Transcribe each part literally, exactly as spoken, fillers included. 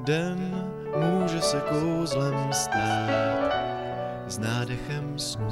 den může se kouzlem stát, s nádechem snu.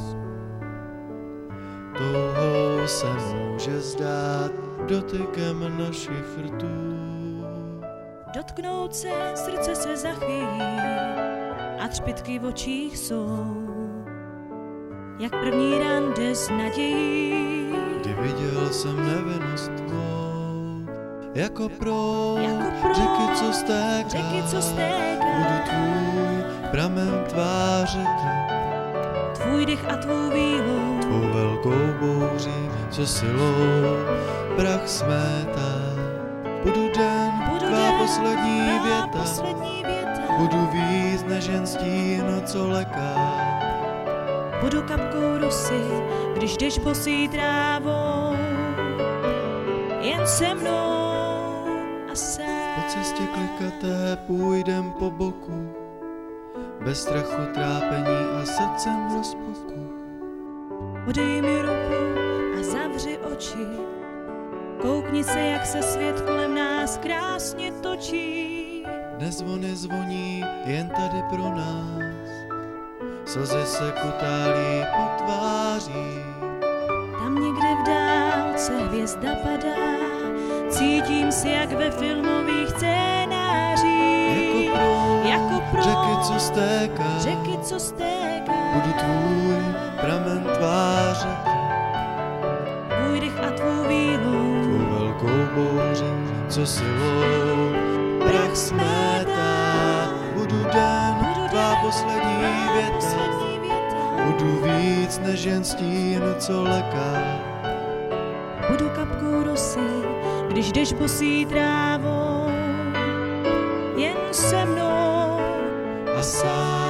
Touhou se může zdát dotykem našich rtů. Dotknout se, srdce se zachvějí a třpytky v očích jsou, jak první rande s nadějí. Kdy viděl jsem nevinnost tvou, jako proud, Jako proud řeky, co stéká, řeky, co stéká. budu tvůj pramen tváře, Tvůj dech a tvou výlou, tvou velkou bouří, co silou prach smétá. Budu den, Budu tvá den, poslední tvá věta, poslední věta. budu víc než jen stín, co leká. Budu kapkou rosy, když jdeš bosý trávou, jen se mnou a sám. Po cestě klikaté půjdem po boku, bez strachu, trápení a srdcem v rozpuku. Podej mi ruku a zavři oči, koukni se, jak se svět kolem nás krásně točí. Dnes zvony zvoní jen tady pro nás, slzy se kutálí po tváří. Tam někde v dálce hvězda padá, cítím si, jak ve filmových scénářích. Jako proud, Jako proud řeky, co stéká, řeky, co stéká. budu tvůj pramen tváře, Tvůj dech a tvou výlou, tvou velkou bouří, co silou prach smétá. Budu den, budu tvá den, poslední tvá věta, poslední věta. budu víc než jen stín, co leká. Budu kapkou rosy, když jdeš bosý trávou, jen se mnou A sám.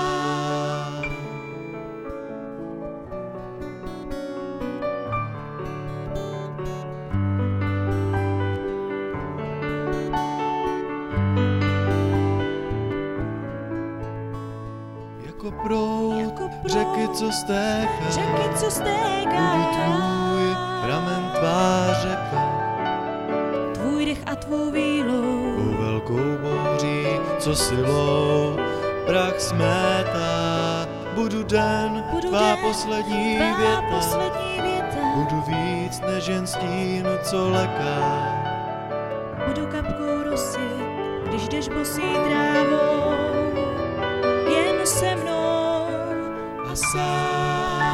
Jako proud, Jako proud řeky, co stéká, řeky, co stéká. budu tvůj pramen tváře, Tvůj dech a tvou výlou, tvou velkou bouří, co silou prach smétá. Budu den, Budu tvá den, poslední tvá věta, poslední věta. budu víc než jen stín, co leká. Budu kapkou rosy, když jdeš bosý trávou, jen se mnou a sám.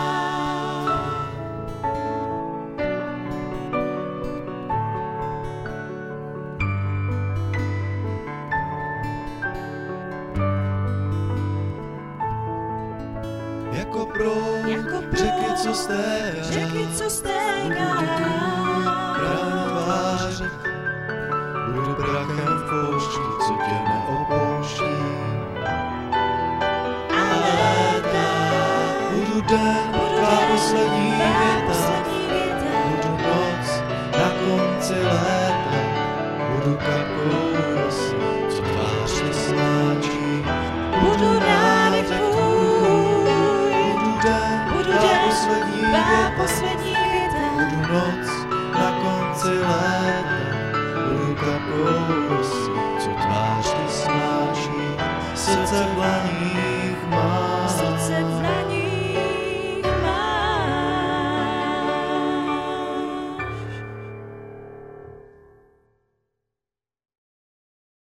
Jako proud, Jako proud řeky, co stéká, řeky, co stéká. budu tvůj pramen tváře, budu prachem v poušti, co tě neopouští. A léta, Budu den, budu tvá den, poslední tvá věta, poslední věta. budu noc na konci léta, budu kapkou rosy, co tvář nesnáčí. Budu nádech tvůj, Budu den, budu tvá den, poslední tvá věta, poslední věta. budu noc na konci léta, budu kapkou rosy, co tvář nesnáčí. Srdce v dlaních